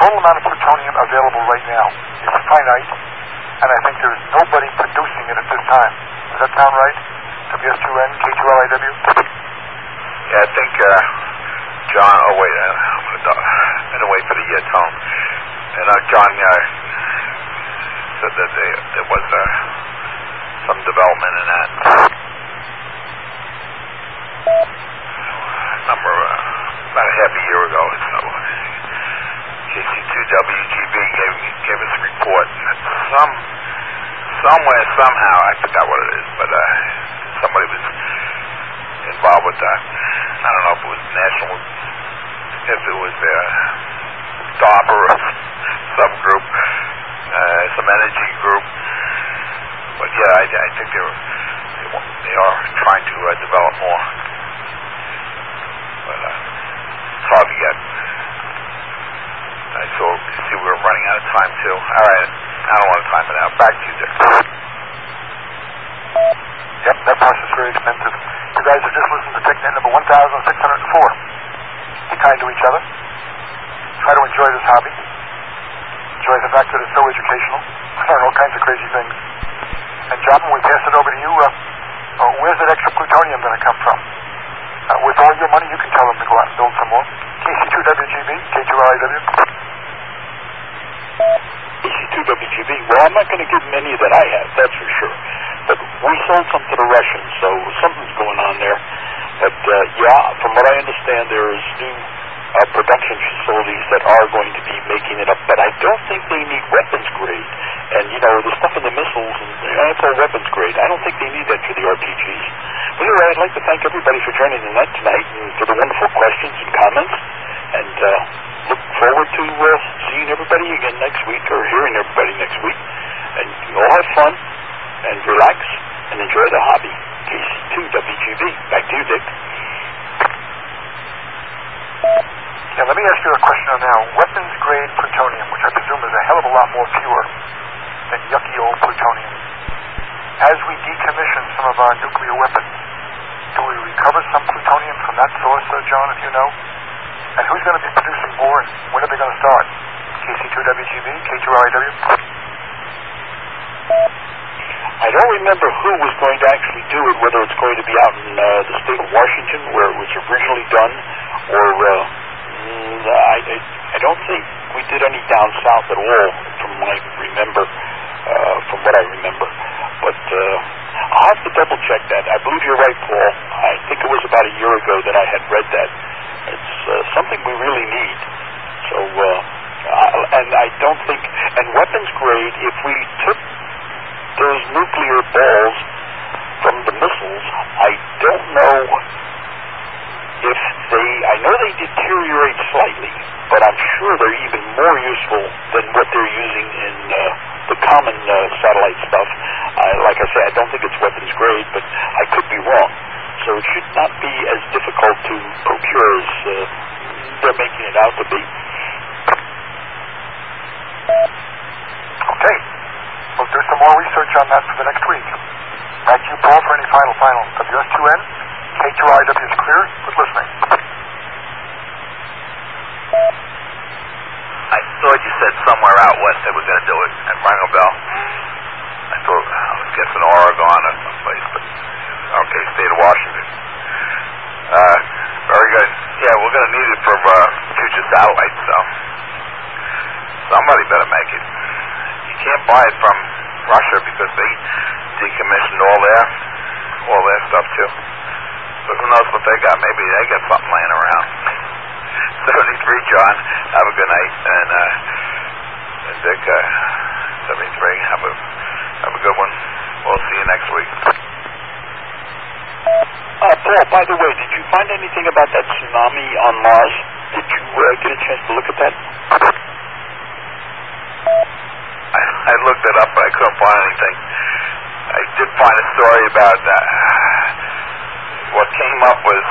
total amount of plutonium available right now is finite, and I think there's nobody producing it at this time. Does that sound right? WS2N, K2LIW? Yeah, I think, John, I'm going to wait for the tone. And John said that there was some development in that. About a half a year ago or so, KC2WGB gave us a report that somewhere, somehow, I forgot what it is, but somebody was involved with that. I don't know if it was national, if it was DARPA or subgroup, some energy group. But yeah, I think they are trying to develop more. But it's hard to get. I see we're running out of time too. All right, I don't want to time it out. Back to you, Dick. Yep, that process is very expensive. You guys have just listened to TechNet number 1604. Be kind to each other. Try to enjoy this hobby. Enjoy the fact that it's so educational. Learn all kinds of crazy things. And John, when we pass it over to you, where's that extra plutonium going to come from? With all your money, you can tell them to go out and build some more. KC2WGB, K2LIW. KC2WGB, well, I'm not going to give them any that I have, that's for sure. But we sold some to the Russians, so something's going on there. But, yeah, from what I understand, there's new production facilities that are going to be making it up. But I don't think they need weapons grade. And, you know, the stuff in the missiles, and that's all weapons grade. I don't think they need that for the RPGs. But anyway, I'd like to thank everybody for joining the net tonight and for the wonderful questions and comments. And look forward to seeing everybody again next week, or hearing everybody next week. And you all have fun and relax and enjoy the hobby. KC2WGB. Back to you, Dick. Yeah, let me ask you a question now. Weapons-grade plutonium, which I presume is a hell of a lot more pure than yucky old plutonium. As we decommission some of our nuclear weapons, do we recover some plutonium from that source, John, if you know? And who's going to be producing more, and when are they going to start? KC2WGB, K2LIW? I don't remember who was going to actually do it, whether it's going to be out in the state of Washington, where it was originally done, or I don't think we did any down south at all, from what I remember. But I'll have to double check that. I believe you're right, Paul. I think it was about a year ago that I had read that. It's something we really need. So, and I don't think, and weapons grade, if we took those nuclear balls from the missiles, I don't know if I know they deteriorate slightly, but I'm sure they're even more useful than what they're using in the common satellite stuff. Like I say, I don't think it's weapons grade, but I could be wrong. So it should not be as difficult to procure as they're making it out to be. Okay. We'll do some more research on that for the next week. Back to you, Paul, for any final. WS2N, K2LIW is clear. Good listening. I thought you said somewhere out west they were going to do it, and rang a bell. I was guessing Oregon or someplace, but okay, state of Washington. Very good. Yeah, we're going to need it for future satellites, so somebody better make it. You can't buy it from Russia because they decommissioned all their stuff too. So who knows what they got? Maybe they got something laying around. 73, John. Have a good night, and Dick, 73. Have a good one. We'll see you next week. Paul, by the way, did you find anything about that tsunami on Mars? Did you get a chance to look at that? I looked it up, but I couldn't find anything. I did find a story about that. What came up was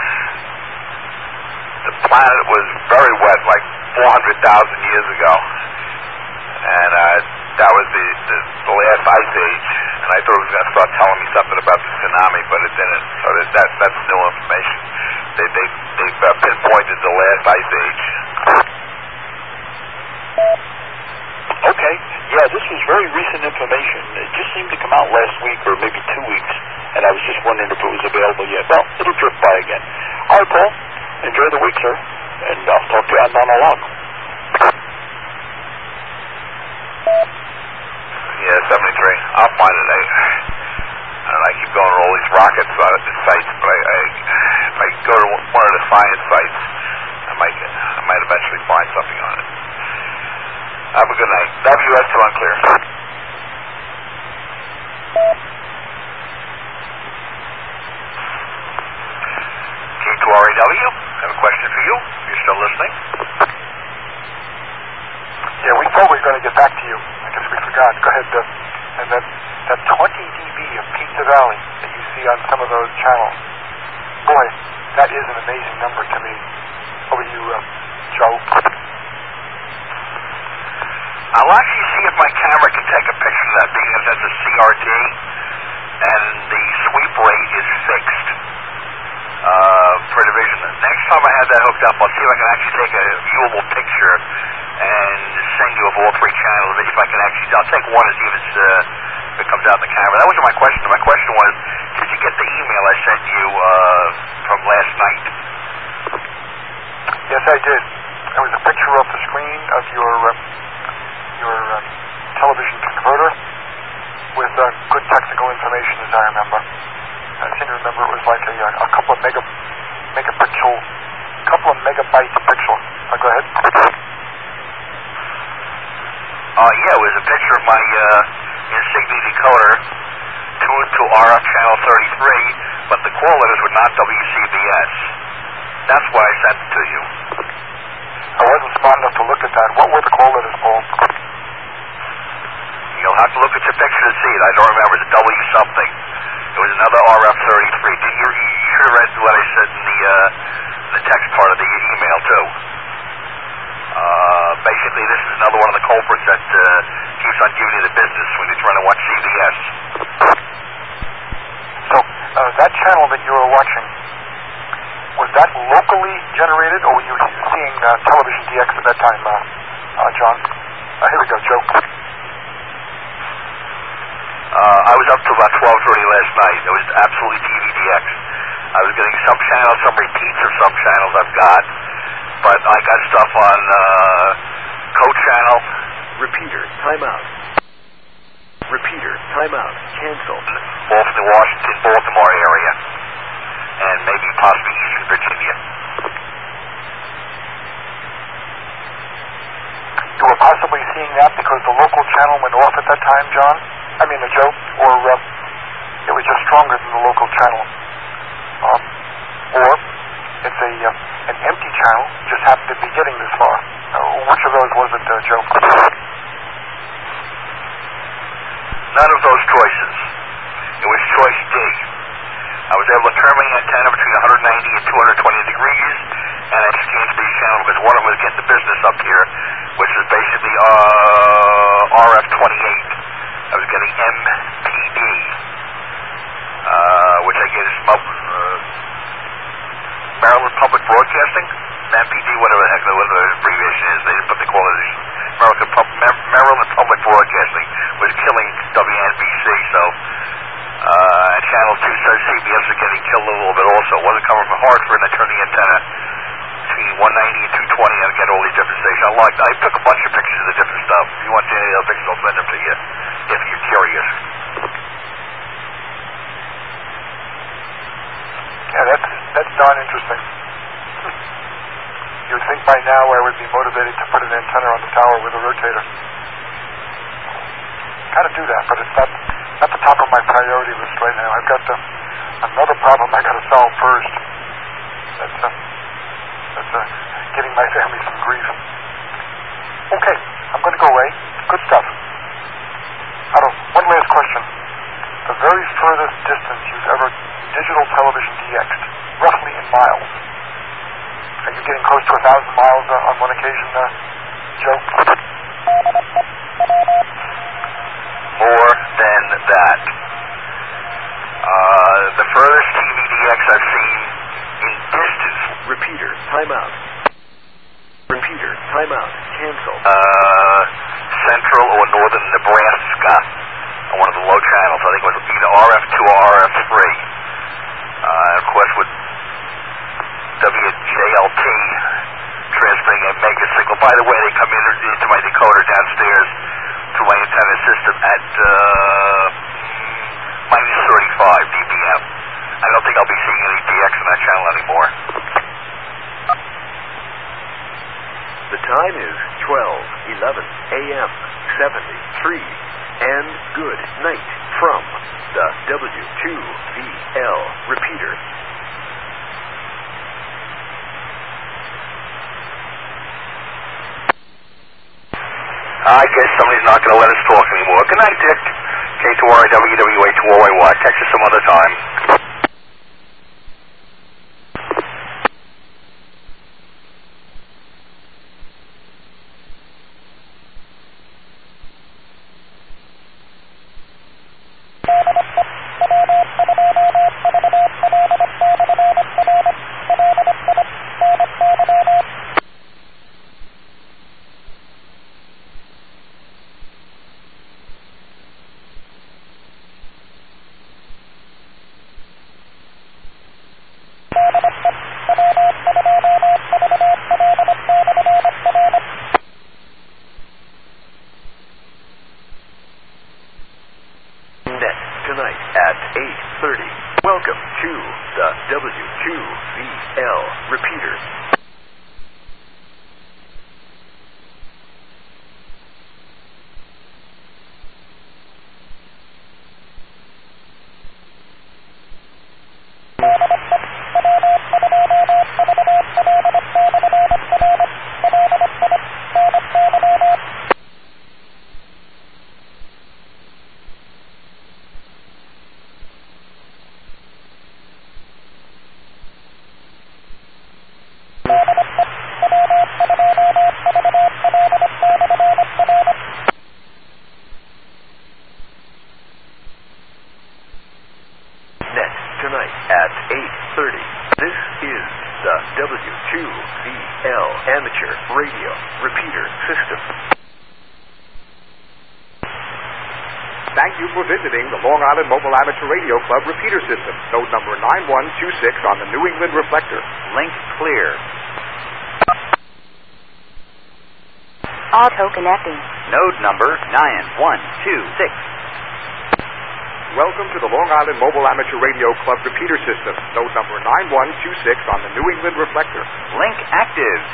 the planet was very wet, like 400,000 years ago, and that was the last ice age. And I thought it was going to start telling me something about the tsunami, but it didn't. So that's new information. They pinpointed the last ice age. information. It just seemed to come out last week or maybe 2 weeks, and I was just wondering if it was available yet. Well, it'll drift by again. All right, Paul. Enjoy the week, sir, and I'll talk to you on a log. Yeah, 73. I'll find it. I keep going to all these rocket sites, but if I go to one of the science sites, I might eventually find something on it. Have a good night. WS to unclear. K2RAW, I have a question for you. You're still listening? Yeah, we thought we were going to get back to you. I guess we forgot. Go ahead. And that 20 dB of Pizza Valley that you see on some of those channels, boy, that is an amazing number to me. Over to you, Joe. I'll actually see if my camera can take a picture of that, because that's a CRT, and the sweep rate is fixed per division. Next time I have that hooked up, I'll see if I can actually take a viewable picture and send you of all three channels. If I can actually, I'll take one and see if it comes out in the camera. That wasn't my question. My question was, did you get the email I sent you from last night? Yes, I did. There was a picture of the screen of your television converter with good technical information, as I remember. I seem to remember it was like a couple of megabyte pixel. Go ahead. Yeah, it was a picture of my Insignia decoder tuned to RF channel 33, but the call letters were not WCBS. That's why I sent it to you. I wasn't smart enough to look at that. What were the call letters, Paul? You'll have to look at your picture to see it. I don't remember. The W something. It was another RF 33. You should have read what I said in the text part of the email, too. Basically, this is another one of the culprits that keeps on giving you the business when you're trying to watch CBS. So, that channel that you were watching, was that locally generated, or were you seeing Television DX at that time, John? Here we go, Joe. I was up to about 12:30 last night. It was absolutely TVDX. I was getting some channels, some repeats of some channels I've got, but I got stuff on Code Channel. Repeater, timeout. Repeater, timeout. Cancel. Off the Washington, Baltimore area, and maybe possibly Eastern Virginia. You were possibly seeing that because the local channel went off at that time, John? I mean, Joe, or it was just stronger than the local channel. Or it's an empty channel, just happened to be getting this far. Which of those was it, Joe? None of those choices. It was choice D. I was able to turn my antenna between 190 and 220 degrees, and I exchanged these channels because one of them was getting the business up here, which is basically RF 28. I was getting MPD, which I get is Maryland Public Broadcasting, MPD, whatever the heck the abbreviation is. They didn't put the quality. Maryland Public Broadcasting was killing WNBC, so and Channel 2 says CBS was getting killed a little bit also. It wasn't coming from Hartford, and I turned the antenna between 190 and 220 and get all these different stations. I took a bunch of pictures of the different stuff. If you want to see any of the pictures, I'll send them to you if you're curious. Yeah, that's darn interesting. You would think by now I would be motivated to put an antenna on the tower with a rotator. Kind of do that, but it's not the top of my priority list right now. I've got another problem I got to solve first. That's giving my family some grief. Okay, I'm going to go away. Good stuff. One last question. The very furthest distance you've ever digital television DX'd, roughly in miles. Are you getting close to 1,000 miles on one occasion, Joe? More than that. The furthest TVDX I've seen in distance. Repeater, timeout. Repeater, timeout. Cancel. Central or northern Nebraska. on one of the low channels. I think it was either RF2 or RF3. And of course, with WJLT transmitting a mega signal. By the way, they come into my decoder downstairs through my antenna system at minus 35 dBm. I don't think I'll be seeing any DX on that channel anymore. The time is 12:11 a.m. 73, and good night from the W2VL repeater. I guess somebody's not going to let us talk anymore. Good night, Dick. K2RI, WWA, 2RYY. Catch you some other time. Tonight at 8:30. Welcome to the W2VL repeater. Tonight at 8:30. This is the W2VL Amateur Radio Repeater System. Thank you for visiting the Long Island Mobile Amateur Radio Club Repeater System. Node number 9126 on the New England Reflector. Link clear. Auto connecting. Node number 9126. Welcome to the Long Island Mobile Amateur Radio Club Repeater System. Node number 9126 on the New England Reflector. Link active.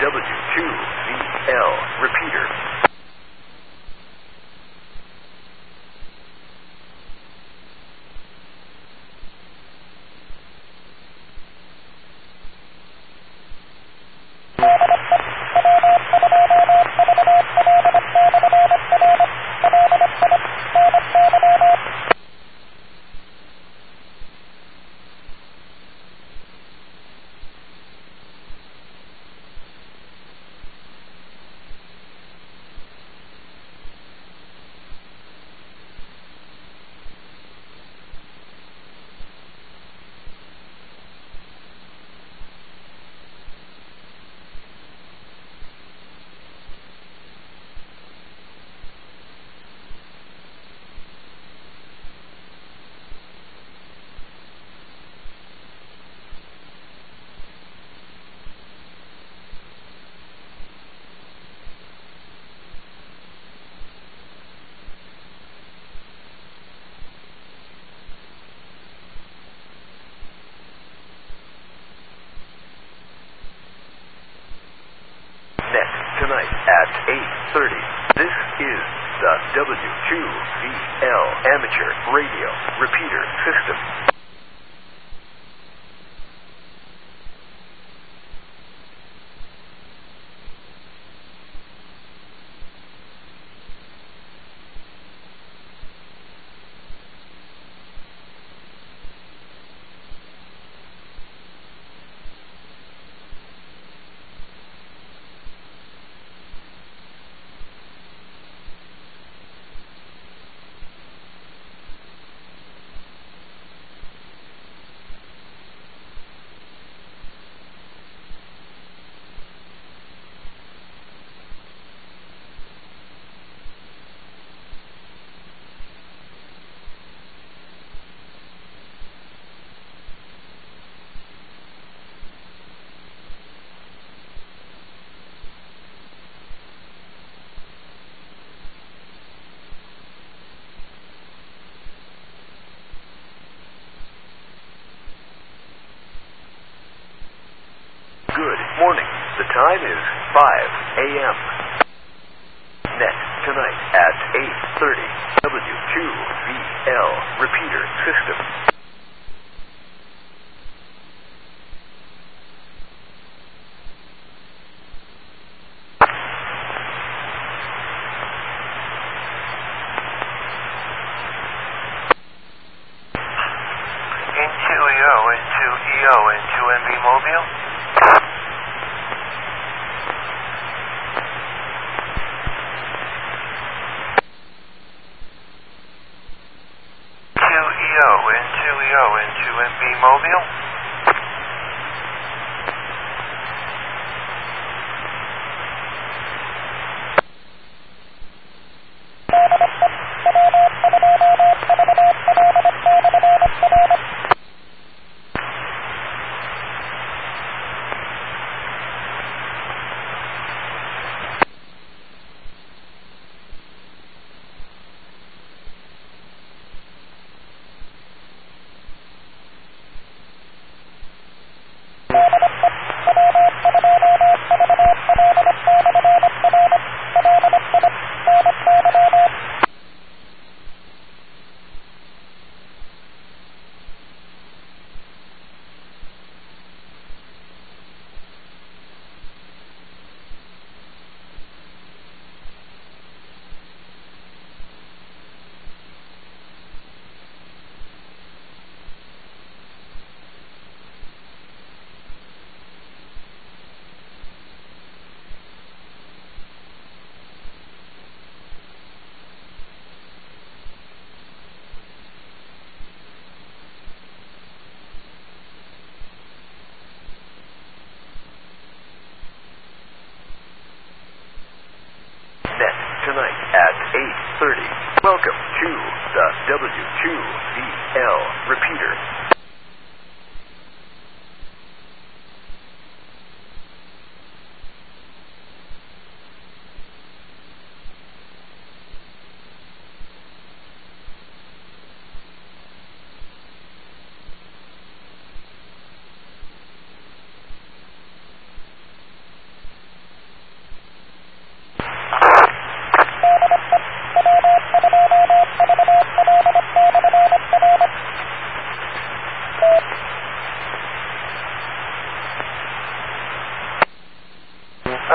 W2VL repeater. Tonight at 8:30. This is the W2VL Amateur Radio Repeater System. Good morning. The time is 5 a.m. Net tonight at 8:30. W2VL Repeater System. N2EO, N2EO, N2NB Mobile. N2EO, N2NB Mobile.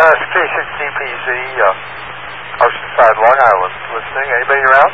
K6DPZ, Oceanside, Long Island. Listening. Anybody around?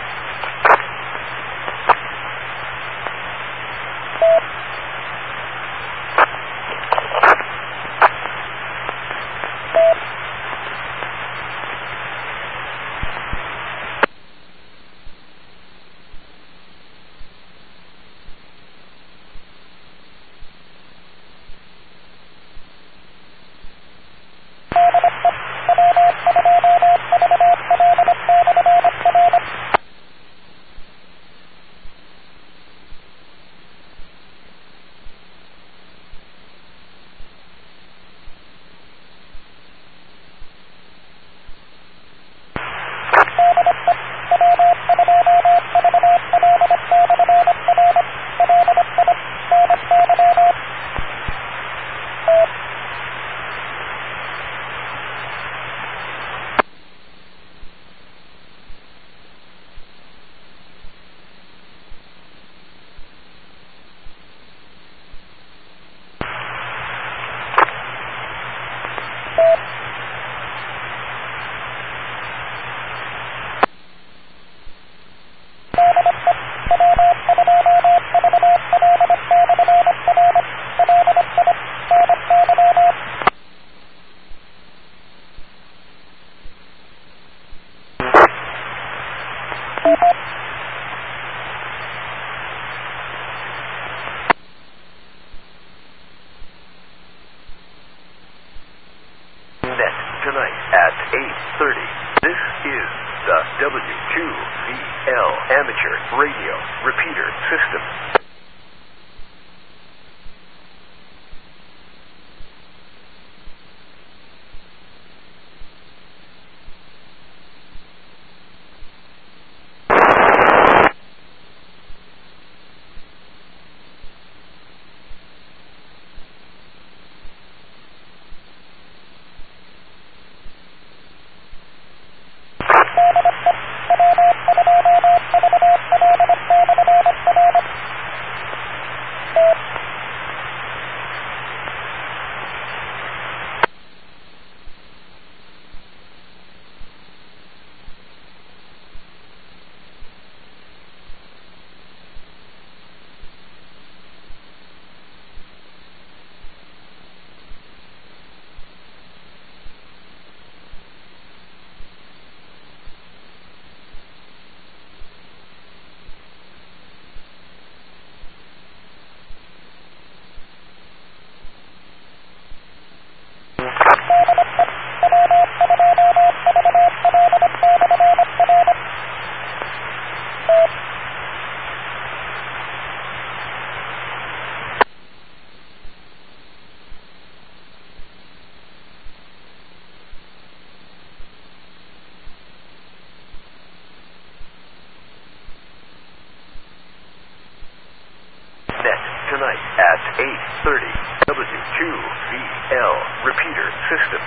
Tonight at 8:30. This is the W2VL Amateur Radio Repeater System. Tonight at 8:30. W2VL Repeater System.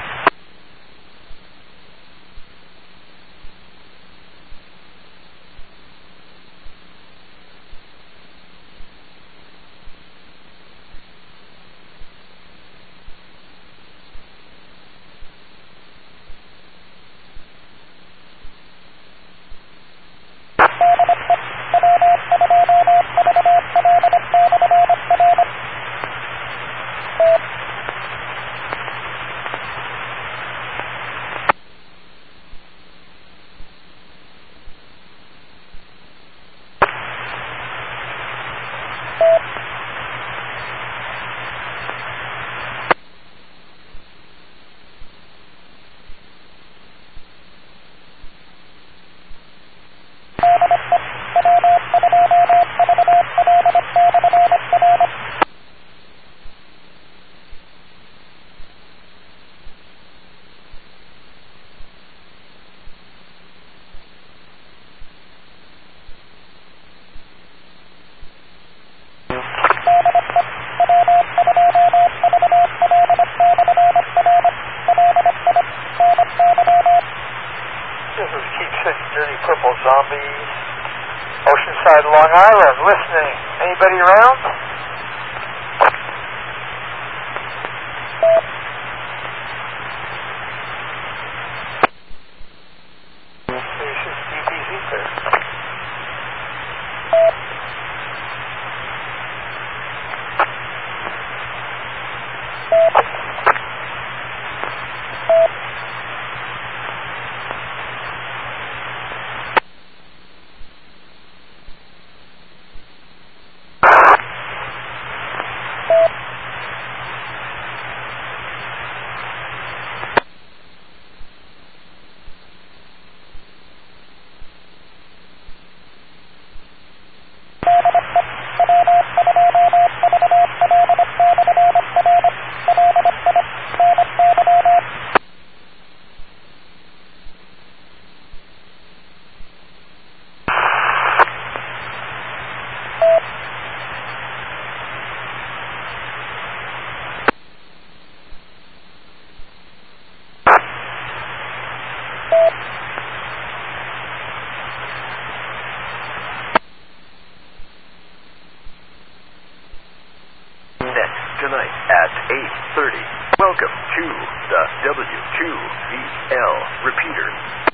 Purple Zombies, Oceanside, Long Island. Listening. Anybody around? tonight at 8:30. Welcome to the W2VL repeater.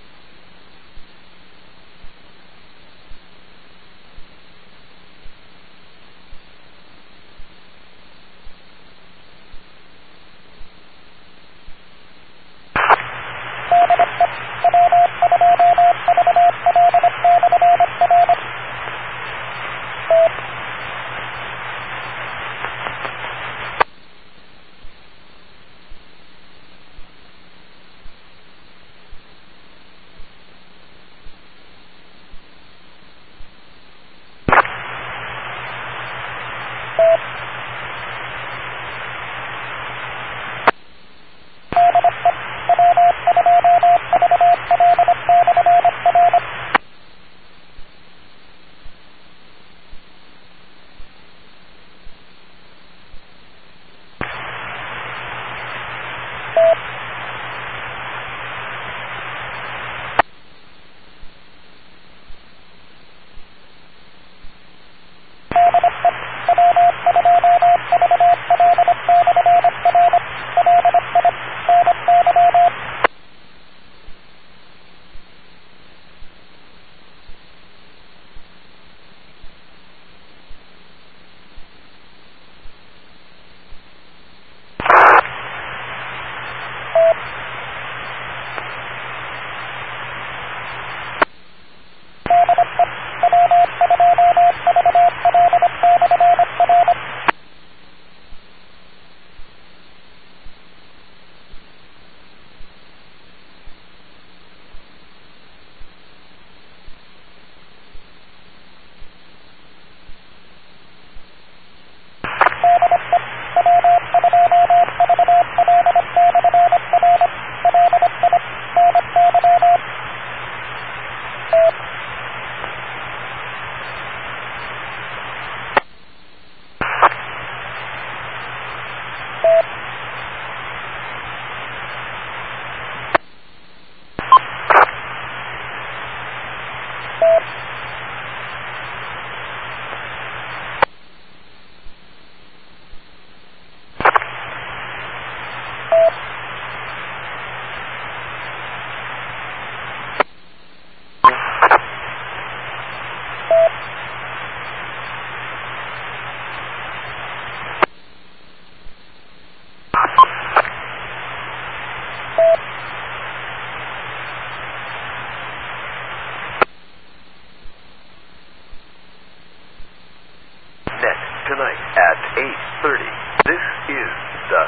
Tonight at 8:30. This is the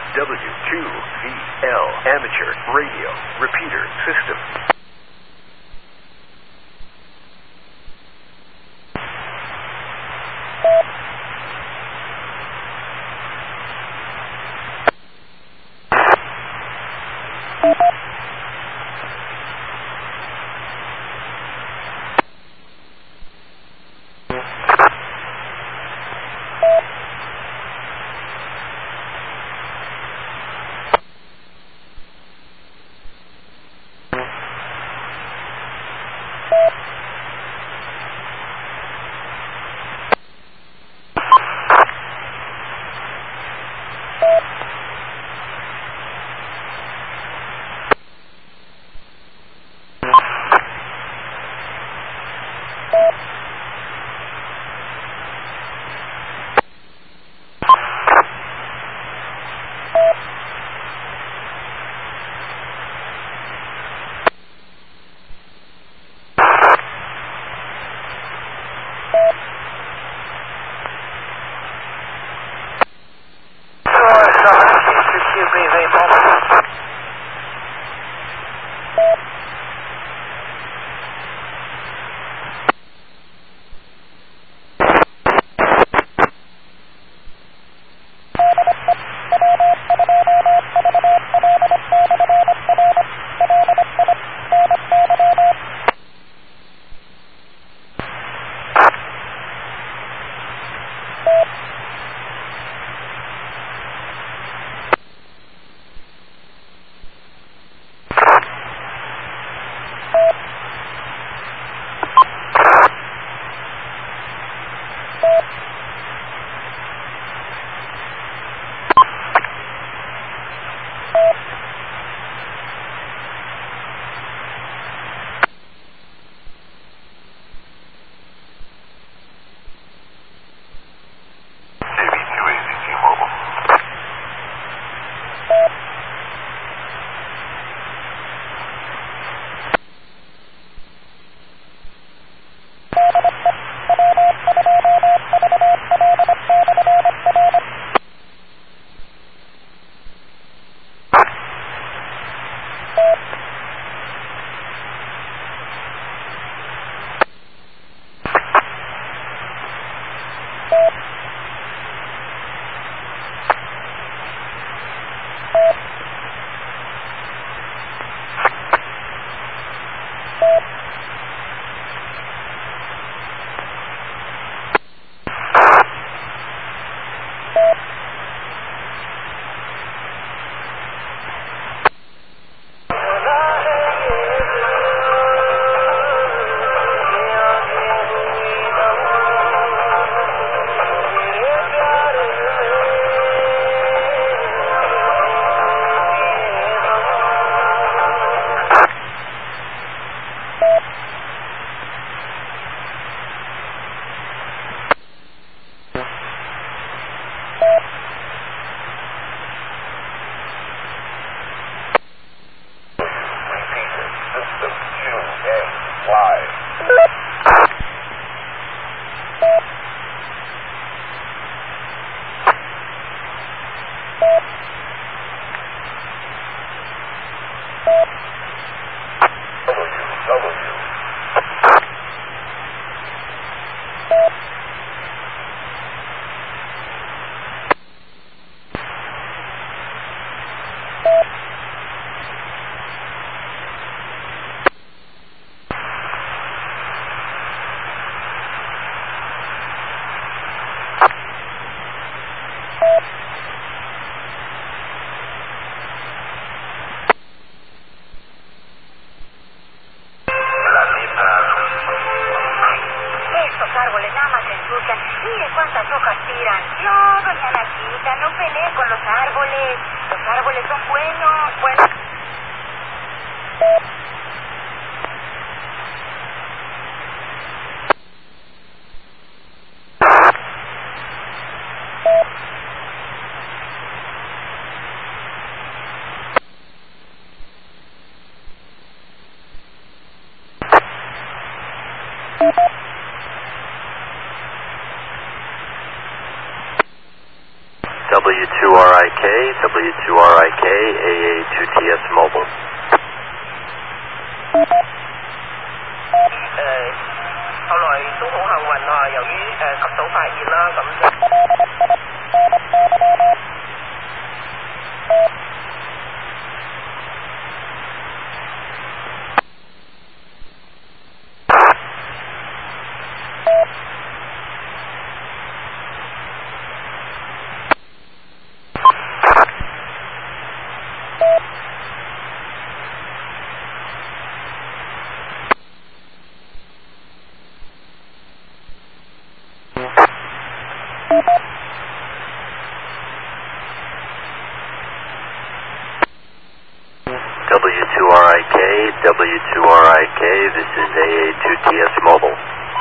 W2VL Amateur Radio Repeater System. árboles son buenos. W2RIK, W2RIK, AA2TS Mobile. 後來都好幸運啊，由於及早發現啦，咁就 W2RIK, W2RIK, this is AA2TS Mobile.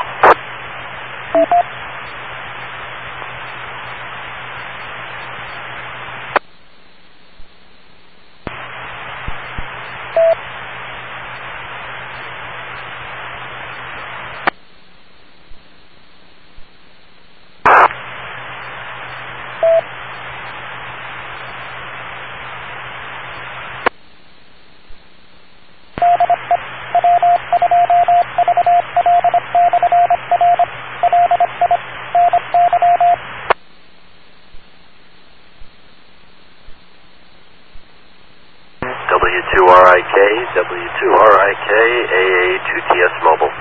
W2RIK, W2RIK, AA2TS Mobile.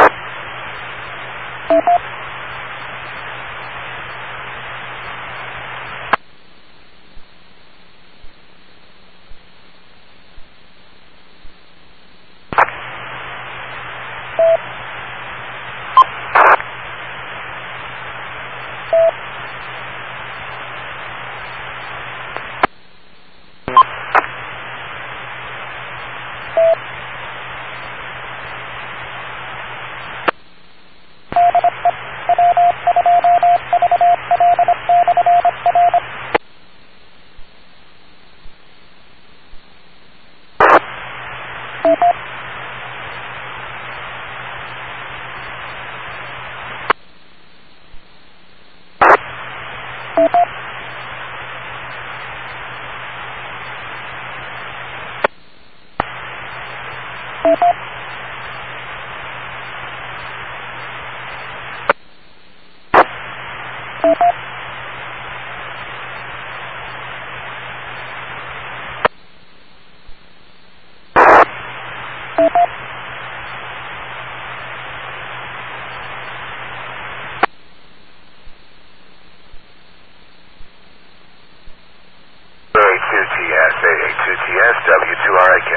AA2TS, AA2TS, W2RIK.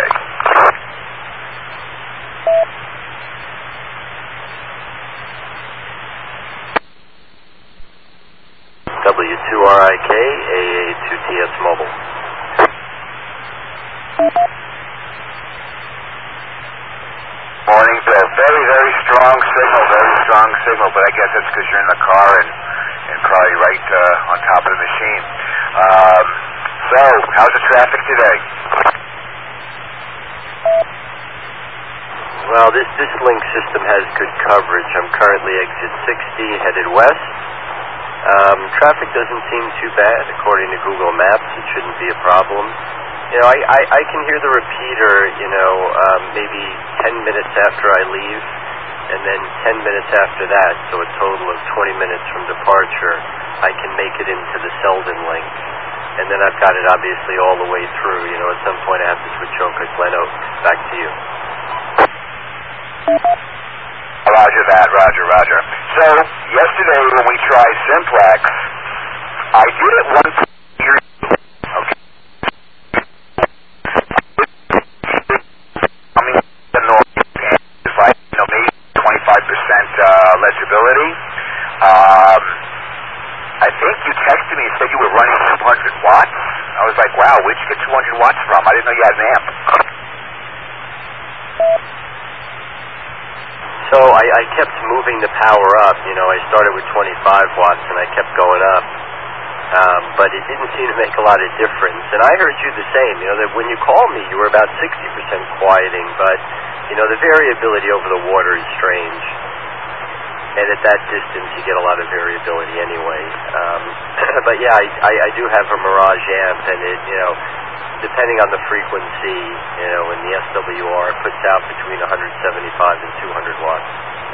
W2RIK, AA2TS Mobile. Morning, Bill. Very, very strong signal, but I guess that's because you're in the car and probably right on top of the machine. So, how's the traffic today? Well, this link system has good coverage. I'm currently exit 60, headed west. Traffic doesn't seem too bad. According to Google Maps, it shouldn't be a problem. You know, I can hear the repeater, maybe 10 minutes after I leave, and then 10 minutes after that, so a total of 20 minutes from departure, I can make it into the Selden link. And then I've got it obviously all the way through. At some point I have to switch over to Glen Oaks. Back to you. Roger that, roger. So, yesterday when we tried Simplex, I did it one year ago. Okay. I mean, the noise is like, maybe 25% legibility. I think you texted me and said you were running 200 watts. I was like, Wow, where'd you get 200 watts from? I didn't know you had an amp. So I kept moving the power up. You know, I started with 25 watts and I kept going up. But it didn't seem to make a lot of difference. And I heard you the same. You know, that when you called me, you were about 60% quieting. But, you know, the variability over the water is strange. And at that distance, you get a lot of variability anyway. But yeah, I do have a Mirage amp, and it, you know, depending on the frequency, you know, in the SWR, it puts out between 175 and 200 watts.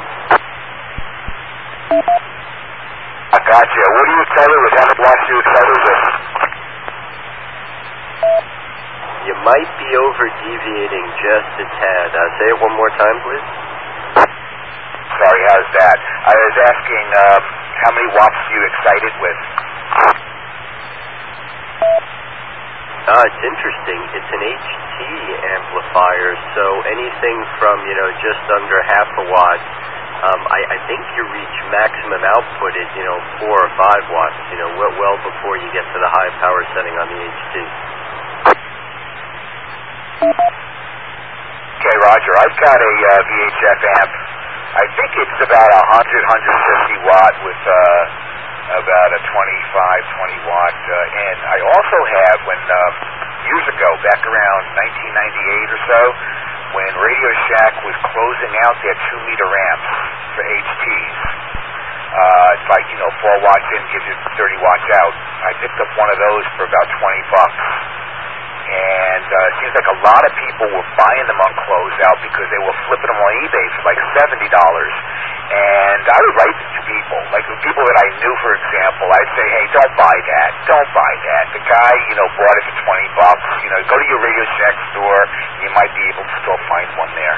I gotcha. What are you excited with? How much watts are you excited with? You might be over-deviating just a tad. Say it one more time, please. Sorry, how's that? I was asking how many watts are you excited with? It's interesting. It's an HT amplifier, so anything from, you know, just under half a watt. I think you reach maximum output at, you know, 4 or 5 watts, you know, well before you get to the high power setting on the HT. Okay, Roger. I've got a VHF amp. I think it's about 150 watt with about a 20 watt in. I also have, when years ago, back around 1998 or so, when Radio Shack was closing out their 2-meter amps for HTs. It's like, you know, 4 watts in gives you 30 watts out. I picked up one of those for about $20. And it seems like a lot of people were buying them on closeout because they were flipping them on eBay for like $70. And I would write to people, like the people that I knew, for example, I'd say, hey, don't buy that. Don't buy that. The guy, you know, bought it for $20. You know, go to your Radio Shack store, and you might be able to still find one there.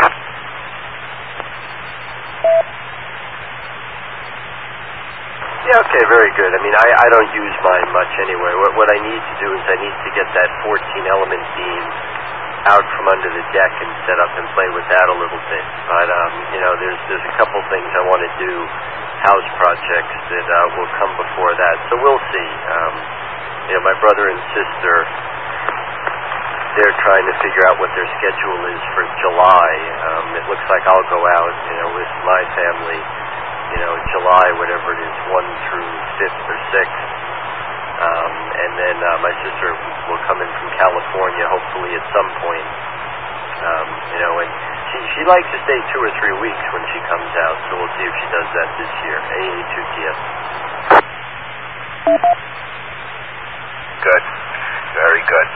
Yeah, okay, very good. I mean, I don't use mine much anyway. What I need to do is I need to get that 14-element beam out from under the deck and set up and play with that a little bit. But, you know, there's a couple things I want to do, house projects that will come before that. So we'll see. You know, my brother and sister, they're trying to figure out what their schedule is for July. It looks like I'll go out, you know, with my family, you know, July, whatever it is, 1 through 5th or 6th. And then my sister will come in from California, hopefully at some point. You know, and she likes to stay 2 or 3 weeks when she comes out, so we'll see if she does that this year. AA2TS. Good. Very good.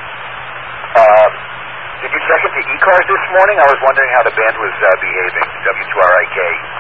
Did you check into E-Cars this morning? I was wondering how the band was behaving, W2RIK.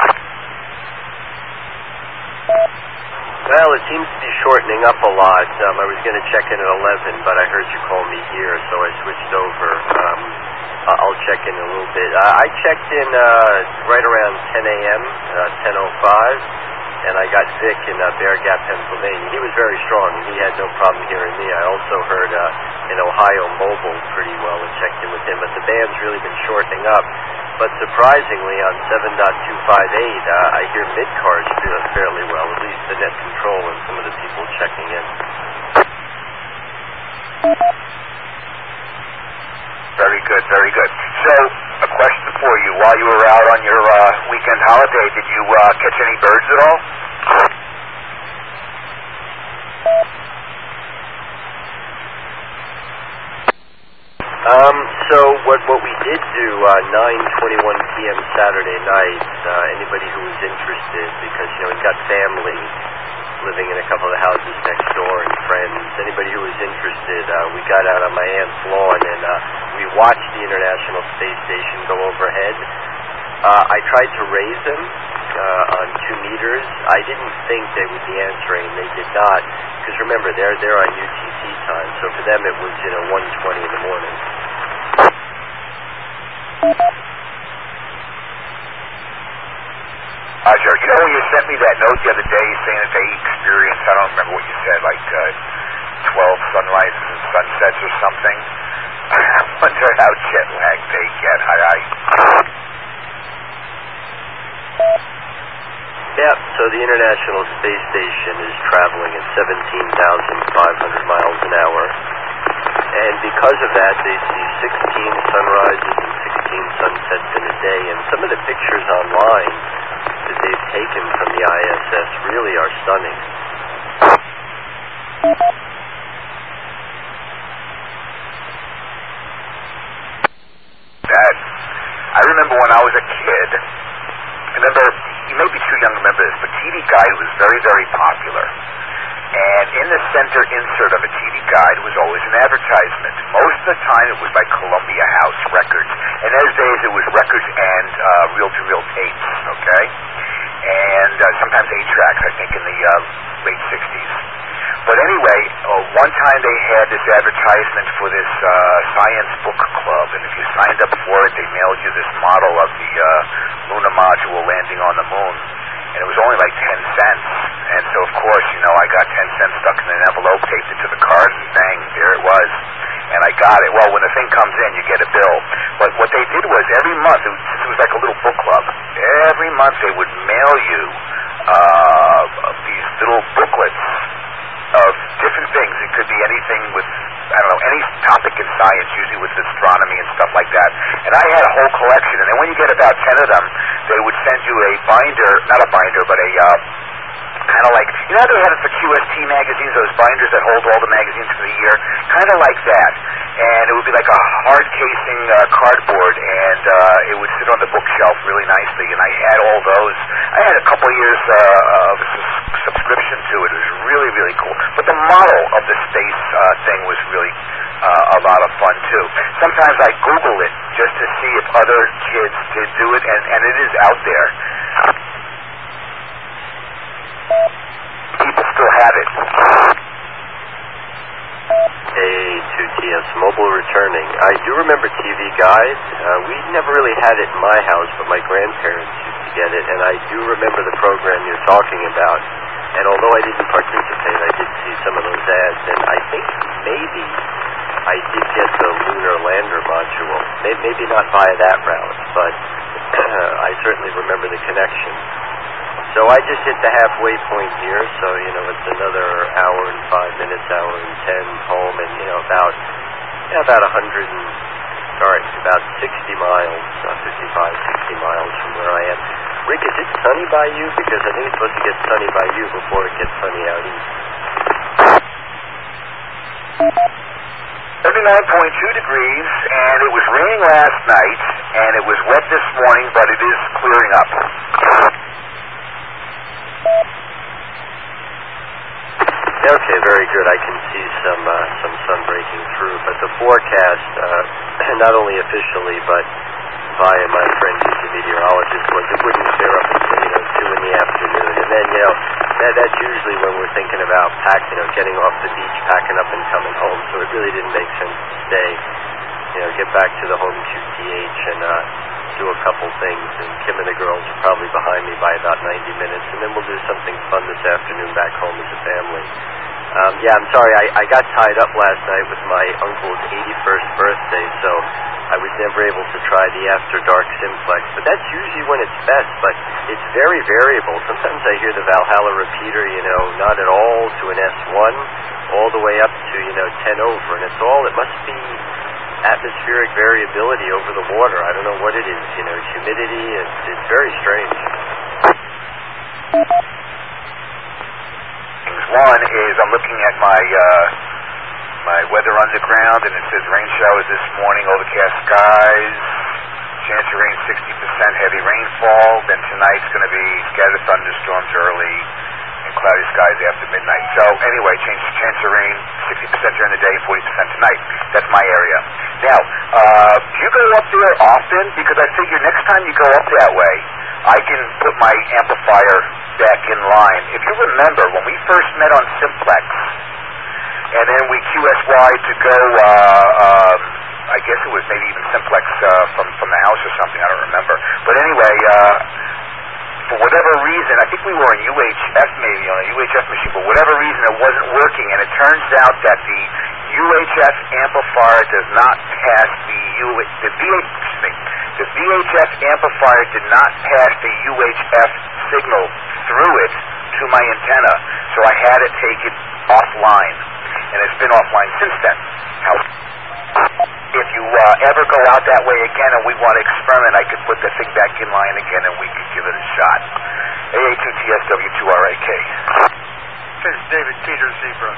Well, it seems to be shortening up a lot. I was going to check in at 11, but I heard you call me here, so I switched over. I'll check in a little bit. I checked in right around 10 a.m., 10:05, and I got Vic in Bear Gap, Pennsylvania. He was very strong, and he had no problem hearing me. I also heard in Ohio Mobile pretty well and checked in with him, but the band's really been shortening up. But surprisingly, on 7.258, I hear mid-cars fairly well, at least the net control and some of the people checking in. Very good, very good. So, a question for you. While you were out on your weekend holiday, did you catch any birds at all? So what we did do, 9:21 p.m. Saturday night, anybody who was interested, because, you know, we've got family living in a couple of the houses next door and friends, anybody who was interested, we got out on my aunt's lawn and we watched the International Space Station go overhead. I tried to raise them on 2 meters. I didn't think they would be answering. They did not, because remember, they're on UTC time, so for them it was, you know, 1:20 in the morning. Roger, you know when you sent me that note the other day saying that they experienced, I don't remember what you said, like 12 sunrises and sunsets or something? I wonder how jet lagged they get. Yeah, so the International Space Station is traveling at 17,500 miles an hour. because of that, they see 16 sunrises and 16 sunsets in a day. And some of the pictures online that they've taken from the ISS really are stunning. Dad, I remember when I was a kid, you may be too young to remember this, but TV Guide was very, very popular. And in the center insert of a TV Guide was always an advertisement. Most of the time it was by Columbia House Records. And those days it was records and reel-to-reel tapes, okay? And sometimes 8-tracks, I think, in the late 60s. But anyway, one time they had this advertisement for this science book club, and if you signed up for it, they mailed you this model of the lunar module landing on the moon. And it was only like 10 cents. And so, of course, I got 10 cents stuck in an envelope, taped it to the card, and bang, there it was. And I got it. Well, when the thing comes in, you get a bill. But what they did was every month, it was like a little book club. Every month they would mail you these little booklets of different things. It could be anything with, any topic in science, usually with astronomy and stuff like that. And I had a whole collection. And then when you get about 10 of them, they would send you a binder, not a binder, but a kind of like, how they have it for QST magazines, those binders that hold all the magazines for the year? Kind of like that. And it would be like a hard casing cardboard, and it would sit on the bookshelf really nicely. And I had all those. I had a couple of years of subscription to it. It was really, really cool. But the model of the space thing was really a lot of fun, too. Sometimes I Google it just to see if other kids did do it, and it is out there. People still have it. A2TS Mobile returning. I do remember TV Guide. We never really had it in my house, but my grandparents used to get it, and I do remember the program you're talking about. And although I didn't participate, I did see some of those ads, and I think maybe I did get the lunar lander module. Maybe not via that route, but I certainly remember the connection. So I just hit the halfway point here, so, it's another hour and 5 minutes, hour and 10 home, and, about 60 miles, 55, 60 miles from where I am. Rick, is it sunny by you? Because I think it's supposed to get sunny by you before it gets sunny out east. 39.2 degrees, and it was raining last night, and it was wet this morning, but it is clearing up. Okay, very good. I can see some sun breaking through, but the forecast, not only officially, but via my friend who's a meteorologist, was it wouldn't clear up until 2 in the afternoon, and then that's usually when we're thinking about getting off the beach, packing up and coming home. So it really didn't make sense to stay, get back to the home QTH and do a couple things. And Kim and the girls are probably behind me by about 90 minutes, and then we'll do something fun this afternoon back home as a family. I'm sorry, I got tied up last night with my uncle's 81st birthday, so I was never able to try the After Dark Simplex, but that's usually when it's best, but it's very variable. Sometimes I hear the Valhalla repeater, not at all to an S1, all the way up to, 10 over, and it must be atmospheric variability over the water. I don't know what it is, humidity, it's very strange. One is I'm looking at my weather underground, and it says rain showers this morning, overcast skies, chance of rain 60%, heavy rainfall. Then tonight's going to be scattered thunderstorms early and cloudy skies after midnight. So anyway, chance of rain 60% during the day, 40% tonight. That's my area. Now, do you go up there often? Because I figure next time you go up that way, I can put my amplifier back in line. If you remember, when we first met on Simplex, and then we QSY to go, I guess it was maybe even Simplex from the house or something, I don't remember. But anyway, for whatever reason, I think we were on UHF maybe, on a UHF machine, but whatever reason it wasn't working, and it turns out that the UHF amplifier does not pass the VHF amplifier did not pass the UHF signal through it to my antenna, so I had to take it offline, and it's been offline since then. If you ever go out that way again and we want to experiment, I could put the thing back in line again and we could give it a shot. AA2TSW2RAK. This is David Peters, Zebra.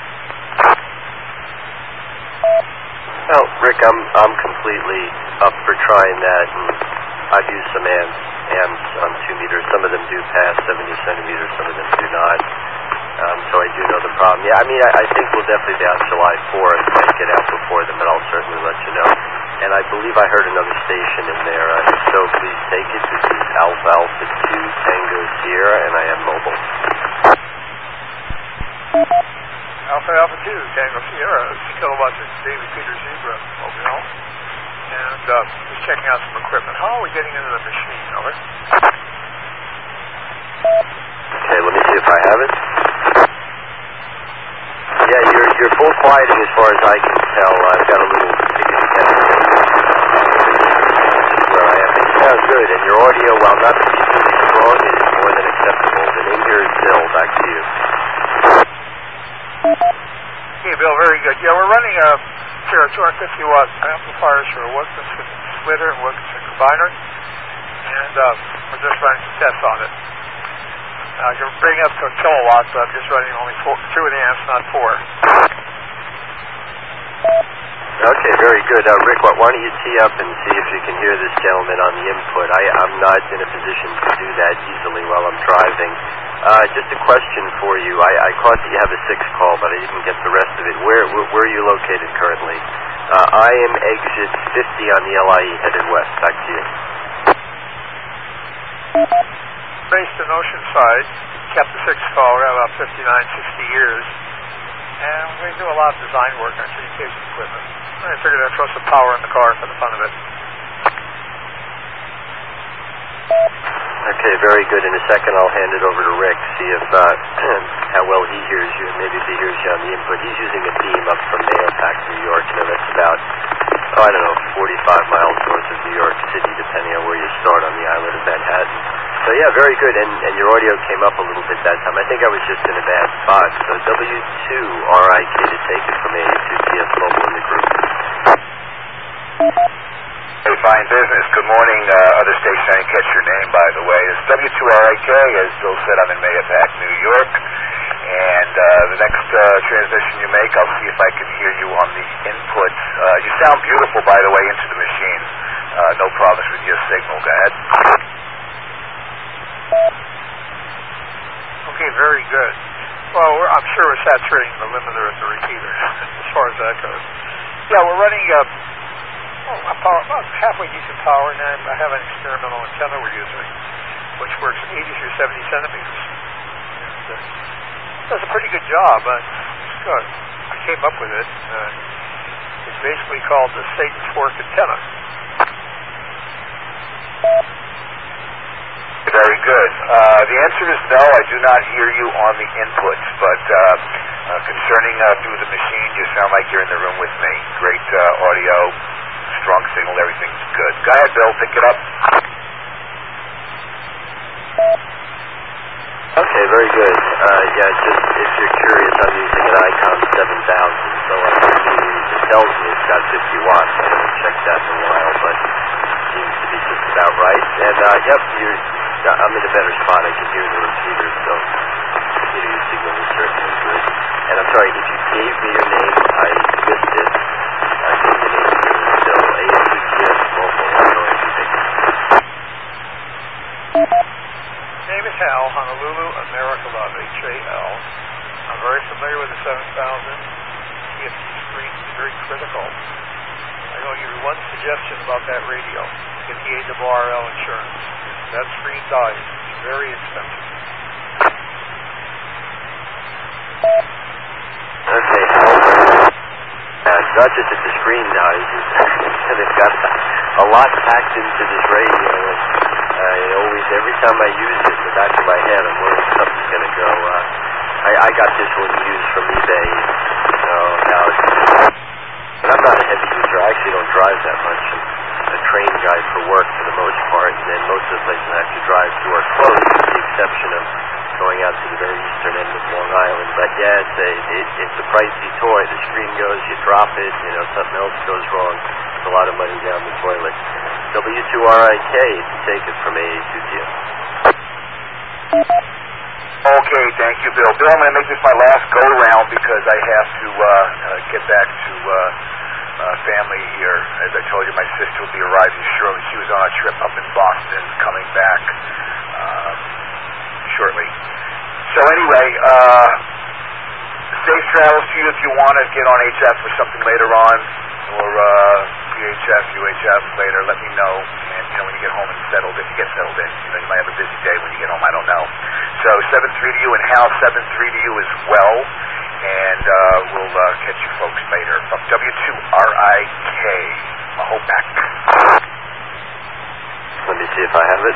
Well, Rick, I'm completely up for trying that, and I've used some amps on 2 meters. Some of them do pass 70 centimeters, some of them do not. So I do know the problem. Yeah, I mean, I think we'll definitely be out July 4th. Can't get out before then, but I'll certainly let you know. And I believe I heard another station in there. If so, please take it. This is Alpha Alpha 2 Tango Sierra, and I am mobile. Alpha Alpha 2 Tango Sierra, kilowatts is David Peters, Zebra, Mobile. And just checking out some equipment. How are we getting into the machine, over? Okay, let me see if I have it. Yeah, you're full quieting as far as I can tell. I've got a little ticket test where I am. But you sound good, and your audio, while not particularly strong, is more than acceptable. The name here is Bill. Back to you. Hey, Bill, very good. Yeah, we're running a 250-watt amplifiers for a Wilkinson splitter and Wilkinson combiner, and we're just running some tests on it. I can bring up to a kilowatt, but I'm just running only 2 of the amps, not 4. Okay, very good. Rick, why don't you tee up and see if you can hear this gentleman on the input. I'm not in a position to do that easily while I'm driving. Just a question for you. I caught that you have a 6 call, but I didn't get the rest of it. Where are you located currently? I am exit 50 on the LIE, headed west. Back to you. Based in Oceanside, kept the 6 call around about 59, 60 years, and we do a lot of design work on communication equipment. I figured I'd throw some power in the car for the fun of it. Okay, very good. In a second, I'll hand it over to Rick, see if how well he hears you, and maybe if he hears you on the input. He's using a beam up from Mahopac, New York. You know, that's about, 45 miles north of New York City, depending on where you start on the island of Manhattan. So yeah, very good. And your audio came up a little bit that time. I think I was just in a bad spot. So W2RIK to take it from AA2TS Mobile in the group. Hey, fine business. Good morning, other station. I didn't catch your name, by the way. It's W2RIK. As Bill said, I'm in Mahopac, New York. And the next transmission you make, I'll see if I can hear you on the input. You sound beautiful, by the way, into the machine. No problems with your signal. Go ahead. Okay, very good. Well, I'm sure we're saturating the limiter at the repeater as far as that goes. Yeah, we're running about halfway decent power, and then I have an experimental antenna we're using, which works 80 through 70 centimeters. And does a pretty good job. It's good. I came up with it. It's basically called the Satan's Fork antenna. Very good. The answer is no. I do not hear you on the inputs, but concerning through the machine, you sound like you're in the room with me. Great audio, strong signal, everything's good. Go ahead, Bill, pick it up. Okay, very good. Yeah, just if you're curious, I'm using an Icon 7000, so it tells me it's got 50 watts. I haven't checked that in a while, but it seems to be just about right. And yep, I'm in a better spot. I can hear the repeater, so your signal is certainly good. And I'm sorry, if you gave me your name, I missed it. I think the name here is still AA2TS Mobile. I'm going to take it. Name is Hal, Honolulu, America Love, H-A-L. I'm very familiar with the 7000 TFT screen. It's very critical. I'm going to give you one suggestion about that radio. Get the ARRL insurance. If that screen dies, it's very expensive. Okay, it's not just that the screen dies, it's that it's got a lot packed into this radio, and always, every time I use it, in the back of my head, I'm worried something's going to go. I got this one used from eBay, so now but I'm not a heavy user. I actually don't drive that much. I'm a train guy for work for the most part, and then most of the places I have to drive to are closed, with the exception of going out to the very eastern end of Long Island. But yeah, it's a pricey toy. The screen goes, you drop it, something else goes wrong. It's a lot of money down the toilet. W2RIK, if you take it from AA2Q. Okay, thank you, Bill. Bill, I'm going to make this my last go-round because I have to get back to family here. As I told you, my sister will be arriving shortly. She was on a trip up in Boston, coming back shortly. So anyway, safe travels to you if you want to get on HF or something later on, or UHF later. Let me know, and when you get home and settled, if you get settled in, you might have a busy day when you get home. I don't know. So 7-3 to you, and Hal 7-3 to you as well. And we'll catch you folks later from W2RIK, Mahopac. Let me see if I have it.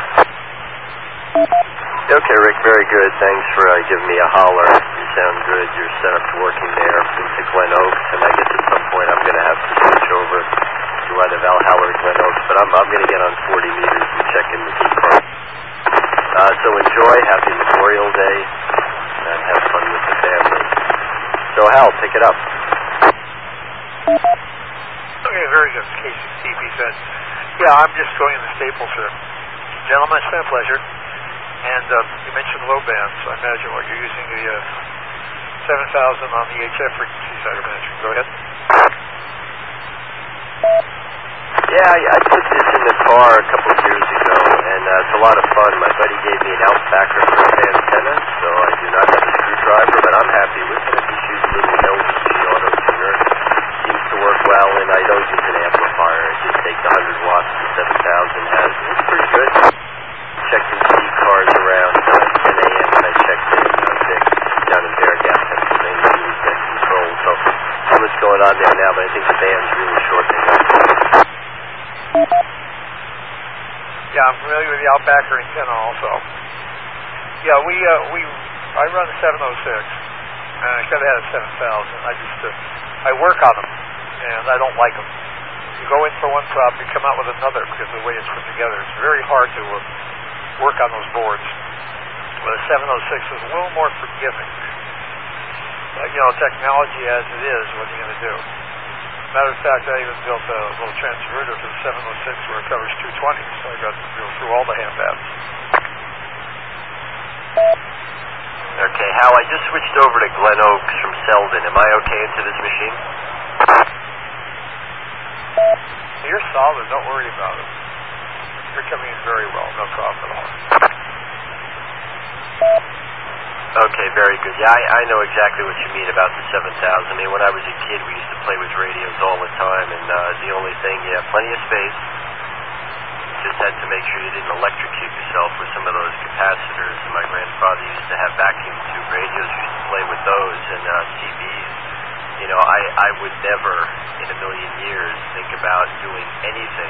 Okay, Rick, very good. Thanks for giving me a holler. You sound good. You're set up to working there into Glen Oaks, and I guess at some point I'm going to have to switch over to either Valhalla or Glen Oaks, but I'm going to get on 40 meters and check in with Deep Park. So enjoy. Happy Memorial Day, and have fun with the family. So, Hal, pick it up. Okay, very good. Casey TP said, yeah, I'm just going to the Staples here. Gentlemen, it's been a pleasure. And you mentioned low bands. I imagine what you're using the 7,000 on the HF frequencies, I imagine. Go ahead. Yeah, I put this in the car a couple of years ago, and it's a lot of fun. My buddy gave me an Outbacker for an antenna, so I do not have a screwdriver, but I'm happy with it. I just use a little LVG auto tuner. Seems to work well, and I don't use an amplifier. I just take the 100 watts the 7,000 has. It's pretty good. Checked in speed cars around 10 a.m. when I checked in down in Bear Gap, Pennsylvania, with that control. So I don't know what's going on there now, but I think the band's really shortening up. Yeah, I'm familiar with the Outbacker antenna also. Yeah, I run 706, and I could have had a 7,000. I work on them, and I don't like them. You go in for one problem, you come out with another because of the way it's put together. It's very hard to work on those boards. But a 706 is a little more forgiving. But, technology as it is, what are you going to do? Matter of fact, I even built a little transverter for the 706 where it covers 220, so I got to go through all the ham bands. Okay, Hal, I just switched over to Glen Oaks from Selden. Am I okay into this machine? You're solid, don't worry about it. You're coming in very well, no problem at all. Okay, very good. Yeah, I know exactly what you mean about the 7,000. I mean, when I was a kid, we used to play with radios all the time, and the only thing, plenty of space. Just had to make sure you didn't electrocute yourself with some of those capacitors. And my grandfather used to have vacuum tube radios. We used to play with those, and CBs. I would never in a million years think about doing anything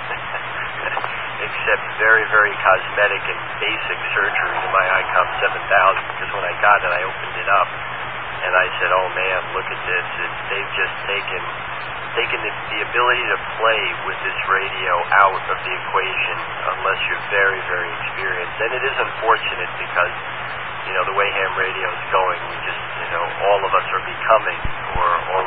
except very, very cosmetic and basic surgery to my ICOM 7000, because when I got it, I opened it up, and I said, oh man, look at this. They've just taken the ability to play with this radio out of the equation unless you're very, very experienced. And it is unfortunate because, the way ham radio is going, we just, all of us are becoming or